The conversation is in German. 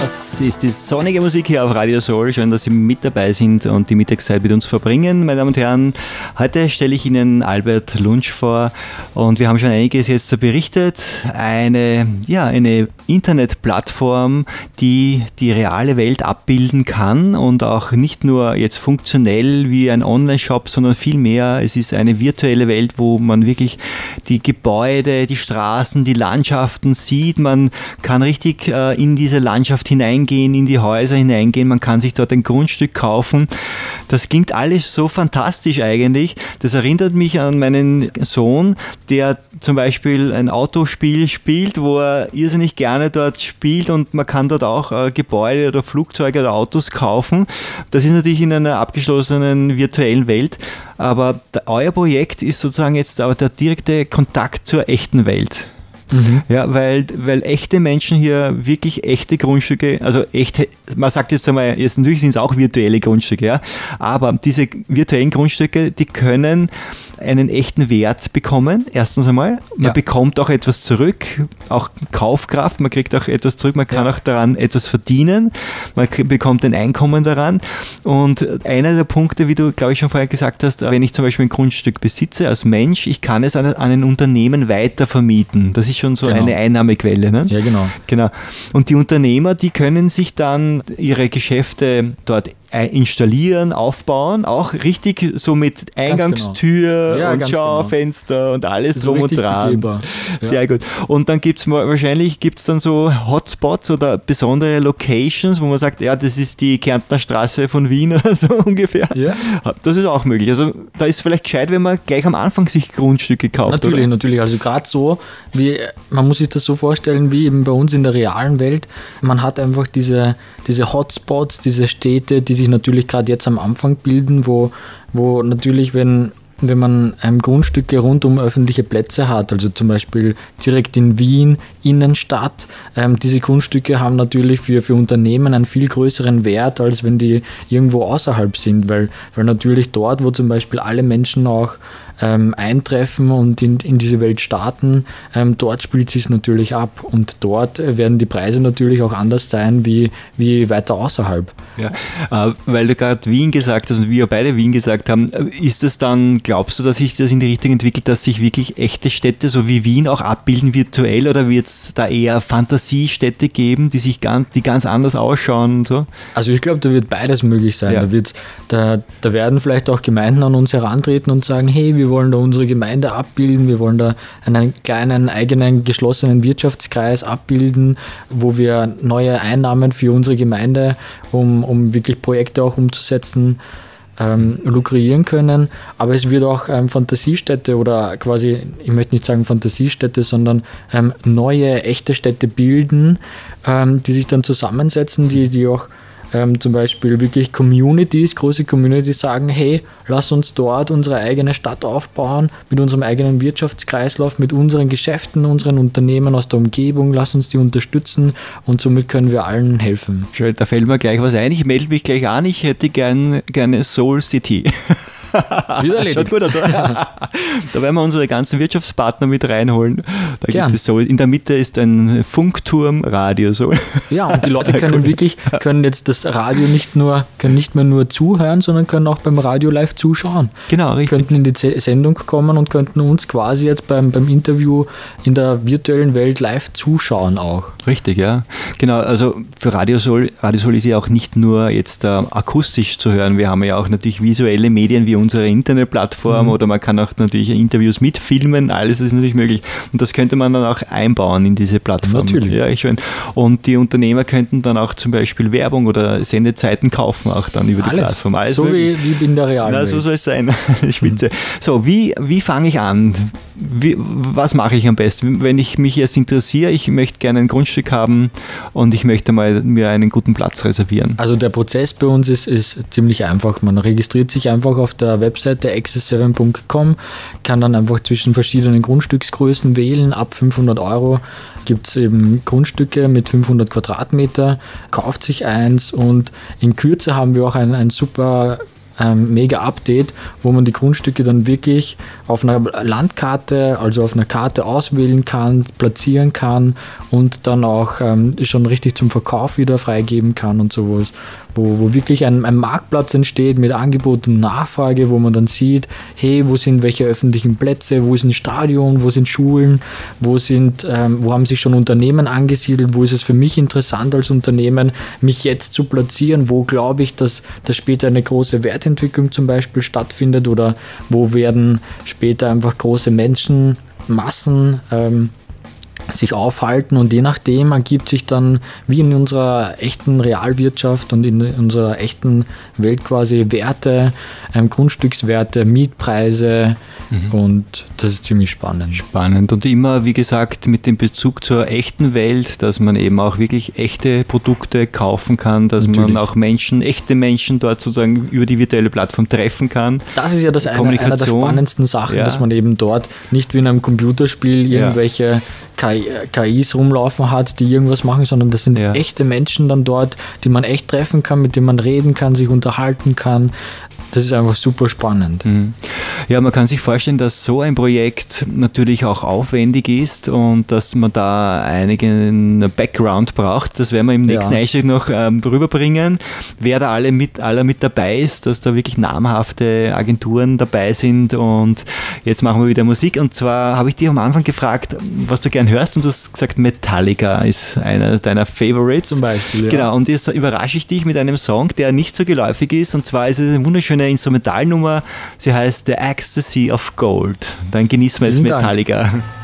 Das ist die sonnige Musik hier auf Radio Soul. Schön, dass Sie mit dabei sind und die Mittagszeit mit uns verbringen. Meine Damen und Herren, heute stelle ich Ihnen Albert Lunsch vor und wir haben schon einiges jetzt berichtet. Eine Internetplattform, die die reale Welt abbilden kann und auch nicht nur jetzt funktionell wie ein Online-Shop, sondern viel mehr. Es ist eine virtuelle Welt, wo man wirklich die Gebäude, die Straßen, die Landschaften sieht. Man kann richtig in diese Landschaft hineingehen, in die Häuser hineingehen, man kann sich dort ein Grundstück kaufen. Das klingt alles so fantastisch eigentlich. Das erinnert mich an meinen Sohn, der zum Beispiel ein Autospiel spielt, wo er irrsinnig gerne dort spielt und man kann dort auch Gebäude oder Flugzeuge oder Autos kaufen. Das ist natürlich in einer abgeschlossenen virtuellen Welt, aber euer Projekt ist sozusagen jetzt aber der direkte Kontakt zur echten Welt. Mhm. Ja, weil echte Menschen hier wirklich echte Grundstücke, also echte, man sagt jetzt einmal, jetzt natürlich sind es auch virtuelle Grundstücke, ja, aber diese virtuellen Grundstücke, die können einen echten Wert bekommen, erstens einmal. Man bekommt auch etwas zurück, auch Kaufkraft, man kriegt auch etwas zurück, man kann auch daran etwas verdienen, man bekommt ein Einkommen daran. Und einer der Punkte, wie du, glaube ich, schon vorher gesagt hast, wenn ich zum Beispiel ein Grundstück besitze als Mensch, ich kann es an ein Unternehmen weiter vermieten. Das ist schon so eine Einnahmequelle. Ne? Ja, genau. Und die Unternehmer, die können sich dann ihre Geschäfte dort installieren, aufbauen, auch richtig so mit Eingangstür und Schaufenster und alles so drum und dran. Ja. Sehr gut. Und dann wahrscheinlich gibt es dann so Hotspots oder besondere Locations, wo man sagt, ja, das ist die Kärntner Straße von Wien oder so ungefähr. Ja. Das ist auch möglich. Also da ist vielleicht gescheit, wenn man gleich am Anfang sich Grundstücke kauft. Natürlich. Also gerade so, man muss sich das so vorstellen, wie eben bei uns in der realen Welt. Man hat einfach diese Hotspots, diese Städte, die sich natürlich gerade jetzt am Anfang bilden, wo natürlich, wenn man Grundstücke rund um öffentliche Plätze hat, also zum Beispiel direkt in Wien, Innenstadt, diese Grundstücke haben natürlich für Unternehmen einen viel größeren Wert, als wenn die irgendwo außerhalb sind, weil natürlich dort, wo zum Beispiel alle Menschen auch eintreffen und in diese Welt starten, dort spielt sich es natürlich ab und dort werden die Preise natürlich auch anders sein wie weiter außerhalb. Ja, weil du gerade Wien gesagt hast und wir beide Wien gesagt haben, ist es dann, glaubst du, dass sich das in die Richtung entwickelt, dass sich wirklich echte Städte so wie Wien auch abbilden virtuell oder wird es da eher Fantasiestädte geben, die ganz anders ausschauen und so? Also ich glaube, da wird beides möglich sein. Ja. Da werden vielleicht auch Gemeinden an uns herantreten und sagen, hey, wir wollen da unsere Gemeinde abbilden, wir wollen da einen kleinen, eigenen, geschlossenen Wirtschaftskreis abbilden, wo wir neue Einnahmen für unsere Gemeinde, um wirklich Projekte auch umzusetzen, lukrieren können. Aber es wird auch Fantasiestädte oder quasi, ich möchte nicht sagen Fantasiestädte, sondern neue, echte Städte bilden, die sich dann zusammensetzen, die auch zum Beispiel wirklich große Communities sagen, hey, lass uns dort unsere eigene Stadt aufbauen, mit unserem eigenen Wirtschaftskreislauf, mit unseren Geschäften, unseren Unternehmen aus der Umgebung, lass uns die unterstützen und somit können wir allen helfen. Schön, da fällt mir gleich was ein, ich melde mich gleich an, ich hätte gerne Soul City. Schaut gut aus. Da werden wir unsere ganzen Wirtschaftspartner mit reinholen. Da gibt es so, in der Mitte ist ein Funkturm, Radio Soul. Ja, und die Leute können jetzt das Radio nicht mehr nur zuhören, sondern können auch beim Radio live zuschauen. Genau, richtig. Könnten in die Sendung kommen und könnten uns quasi jetzt beim Interview in der virtuellen Welt live zuschauen auch. Richtig, ja. Genau, also für Radio Soul ist ja auch nicht nur jetzt akustisch zu hören. Wir haben ja auch natürlich visuelle Medien wie unsere Internetplattform oder man kann auch natürlich Interviews mitfilmen, alles ist natürlich möglich. Und das könnte man dann auch einbauen in diese Plattform. Natürlich. Ja, und die Unternehmer könnten dann auch zum Beispiel Werbung oder Sendezeiten kaufen, auch dann über die Plattform. Alles so wie in der realen Welt. So soll es sein. Spitze. So, wie fange ich an? Was mache ich am besten? Wenn ich mich jetzt interessiere, ich möchte gerne ein Grundstück haben und ich möchte mal mir einen guten Platz reservieren. Also der Prozess bei uns ist ziemlich einfach. Man registriert sich einfach auf der Webseite access7.com, kann dann einfach zwischen verschiedenen Grundstücksgrößen wählen. Ab 500 € gibt es eben Grundstücke mit 500 Quadratmeter, kauft sich eins und in Kürze haben wir auch ein super mega Update, wo man die Grundstücke dann wirklich auf einer Landkarte, also auf einer Karte auswählen kann, platzieren kann und dann auch schon richtig zum Verkauf wieder freigeben kann und sowas, wo wirklich ein Marktplatz entsteht mit Angebot und Nachfrage, wo man dann sieht, hey, wo sind welche öffentlichen Plätze, wo ist ein Stadion, wo sind Schulen, wo haben sich schon Unternehmen angesiedelt, wo ist es für mich interessant als Unternehmen, mich jetzt zu platzieren, wo glaube ich, dass später eine große Wertentwicklung zum Beispiel stattfindet oder wo werden später einfach große Menschenmassen sich aufhalten und je nachdem ergibt sich dann wie in unserer echten Realwirtschaft und in unserer echten Welt quasi Werte, Grundstückswerte, Mietpreise und das ist ziemlich spannend. Spannend und immer, wie gesagt, mit dem Bezug zur echten Welt, dass man eben auch wirklich echte Produkte kaufen kann, dass man auch echte Menschen dort sozusagen über die virtuelle Plattform treffen kann. Das ist ja einer der spannendsten Sachen, dass man eben dort nicht wie in einem Computerspiel irgendwelche KIs rumlaufen hat, die irgendwas machen, sondern das sind echte Menschen dann dort, die man echt treffen kann, mit denen man reden kann, sich unterhalten kann. Das ist einfach super spannend. Ja, man kann sich vorstellen, dass so ein Projekt natürlich auch aufwendig ist und dass man da einigen Background braucht. Das werden wir im nächsten Einstieg noch rüberbringen, wer da alle mit dabei ist, dass da wirklich namhafte Agenturen dabei sind. Und jetzt machen wir wieder Musik. Und zwar habe ich dich am Anfang gefragt, was du gern hörst und du hast gesagt, Metallica ist einer deiner Favorites. Zum Beispiel, Genau, und jetzt überrasche ich dich mit einem Song, der nicht so geläufig ist. Und zwar ist es eine wunderschöne Instrumentalnummer. Sie heißt The Ecstasy of Gold. Dann genießen wir jetzt Metallica. Dank.